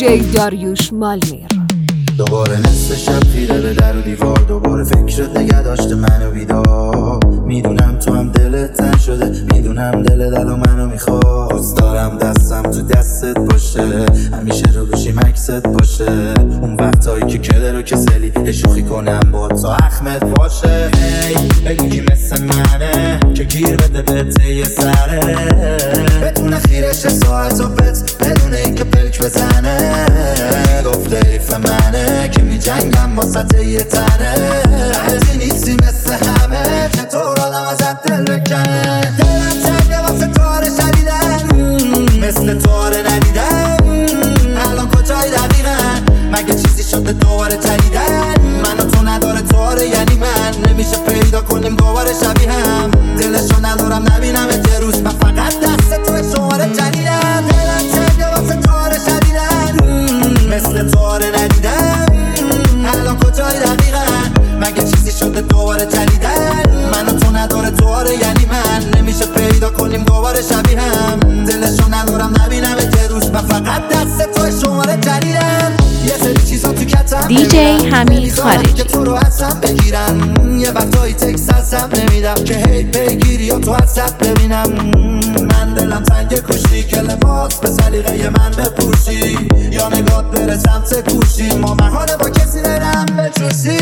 دیجی داریوش مالمیر. دوباره نصف شب خیره به در و دیوار، دوباره فکرت نگه داشته منو بیدار. میدونم تو هم دلت تنگ شده، میدونم دلت الان منو میخواد. دوست دارم دستم تو دستت باشه، همیشه رو گوشیم عکست باشه. اون وقتایی که کله رو کسلی شوخی کنم با تا اخمت باشه. بگو کی مثل منه که گیر بده بهت یه سره، بتونه خیرش ساعت و بت بدون اینکه پلک بزنه. گفته ایف منه که می جنگم با سطح یه تنه، هرچی نیستی مثل همه چطور آدم ازت دل بکنه. دلم تنگه واسه تواره شدیدن، مثل تواره ندیدن. الان کجایی دقیقا؟ مگه چیزی شده دوباره تریدن؟ من و تو نداره تواره یعنی من نمیشه پیدا کنیم دوباره شبیه هم. دلشو ندارم نبینم یه روز، من فقط دست توی شماره جدیدم. دلم تنگه واسه تواره شدیدن، مثل تواره ندیدن. الان کجایی دقیقا؟ مگه چیزی شده دوباره تریدن؟ من و تو نداره تواره یعنی من نمیشه پیدا کنیم دوباره شبیه هم. دلشو ندارم نبینم یه روز، من فقط دست توی شماره جدیدم. یه سری چیزا تو کتم دیجی حمید خارجی که تو رو حسم بگیرن. یه وقتایی تکس هستم نمیدم که هی بگیری یا تو حسب ببینم. من دلم تنگ کشتی که لباس به سلیقه من بپوشی، یا نگات بره سمت گوشی. ما محاله با کسی برم بچوشی.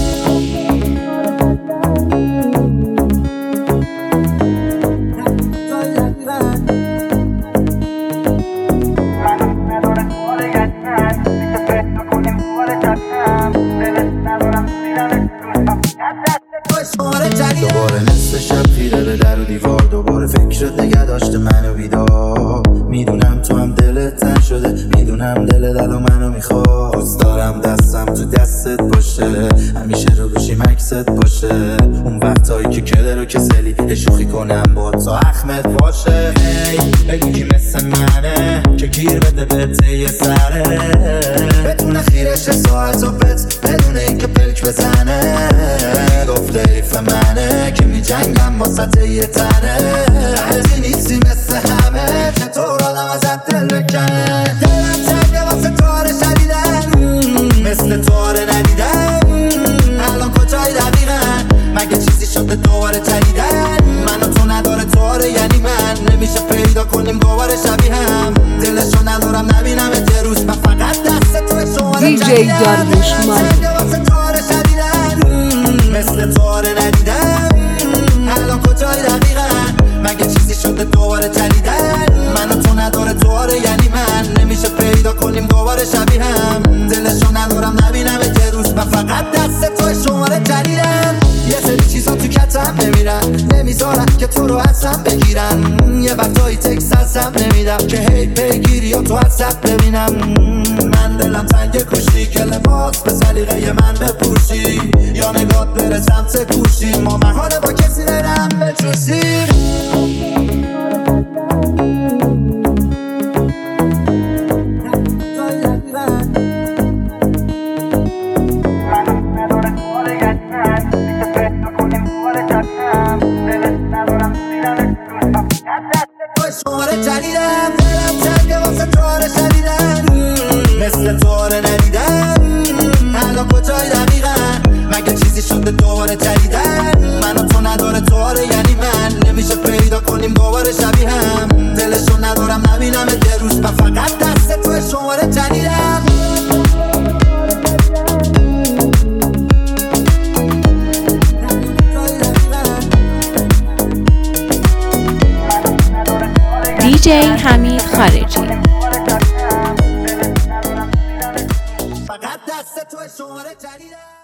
دوباره نصف شب خیره به در و دیوار، دوباره فکرت نگه داشته منو بیدار. میدونم تو هم دلت تنگ شده، میدونم دلت الان منو میخواد. دوست دارم دستم تو دستت باشه، همیشه رو گوشیم عکست باشه. اون وقتایی که کله رو کسلی شوخی کنم با تا اخمت باشه. بگو کی مثل منه که گیر بده بهت یه سره، بتونه خیرش ساعت و بت بدون اینکه پلک بزنه. گفته ایف منه که می جنگم با سطح یه تنه، هرچی نیستی مثل همه چطور آدم ازت دل بکنه. دلم تنگه واسه تواره شدیدن، مثل تواره ندیدن. الان کجایی دقیقا؟ مگه چیزی شده دوباره تریدن؟ من و تو نداره تواره یعنی من نمیشه پیدا کنیم دوباره شبیه هم. دلشو ندارم نبینم یه روز، من فقط دست توی شماره دیجی داریوش مالمیر. مثل تواره ندیدن. الان کجایی دقیقا؟ مگه چیزی شده دوباره تریدن؟ من و تو نداره تواره یعنی من نمیشه پیدا کنیم دوباره شبیه هم. دلشو ندارم نبینم یه روز، من فقط دست توی شماره جدیدم. یه سری چیزا تو کتم نمیرن، نمیذارن که تو رو حسم بگیرن. یه وقتایی تکس هستم نمیدم که هی بگیری یا تو حسب ببینم. من دلم تنگ کشتی که لباس به سلیقه من بپوشی، یا نگات بره سمت گوشی. ما محاله با کسی برم بچوشی. شماره جدیدم. دلم تنگه واسه تواره شدیدن، مثل تواره ندیدن. الان کجایی دقیقا؟ مگه چیزی شده دوباره تریدن؟ من و تو نداره تواره یعنی من نمیشه پیدا کنیم دوباره شبیه هم. دلشو ندارم نبینم یه روز، من فقط دست توی شماره جدیدم. دیجی حمید خارجی. فقط دست توی شماره جدیدم.